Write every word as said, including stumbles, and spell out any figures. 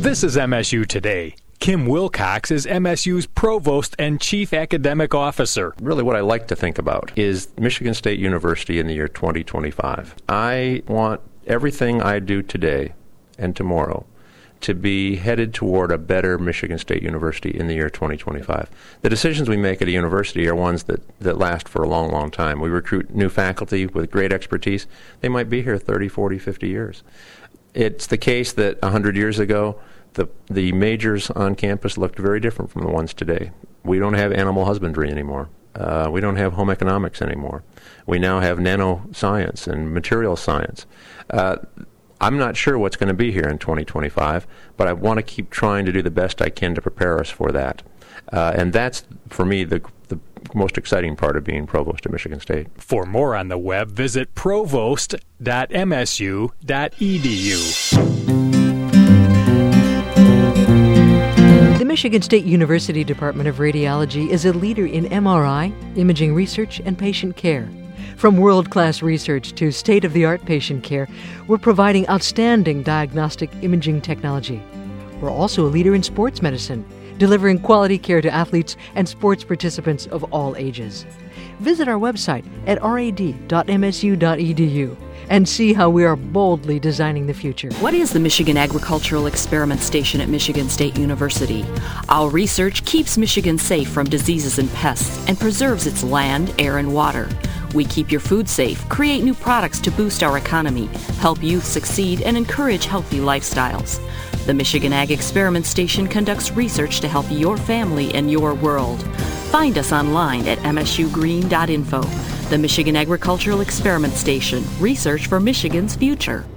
This is M S U Today. Kim Wilcox is M S U's Provost and Chief Academic Officer. Really what I like to think about is Michigan State University in the year twenty twenty-five. I want everything I do today and tomorrow to be headed toward a better Michigan State University in the year twenty twenty-five. The decisions we make at a university are ones that, that last for a long, long time. We recruit new faculty with great expertise. They might be here thirty, forty, fifty years. It's the case that one hundred years ago, the, the majors on campus looked very different from the ones today. We don't have animal husbandry anymore. Uh, we don't have home economics anymore. We now have nanoscience and material science. Uh, I'm not sure what's going to be here in twenty twenty-five, but I want to keep trying to do the best I can to prepare us for that. Uh, and that's, for me, the, the most exciting part of being provost at Michigan State. For more on the web, visit provost dot m s u dot e d u. The Michigan State University Department of Radiology is a leader in M R I, imaging research, and patient care. From world-class research to state-of-the-art patient care, we're providing outstanding diagnostic imaging technology. We're also a leader in sports medicine, delivering quality care to athletes and sports participants of all ages. Visit our website at rad dot m s u dot e d u and see how we are boldly designing the future. What is the Michigan Agricultural Experiment Station at Michigan State University? Our research keeps Michigan safe from diseases and pests and preserves its land, air, and water. We keep your food safe, create new products to boost our economy, help youth succeed, and encourage healthy lifestyles. The Michigan Ag Experiment Station conducts research to help your family and your world. Find us online at m s u green dot info. The Michigan Agricultural Experiment Station. Research for Michigan's future.